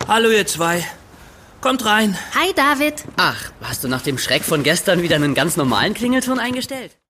Hallo ihr zwei. Kommt rein. Hi David. Ach, hast du nach dem Schreck von gestern wieder einen ganz normalen Klingelton eingestellt?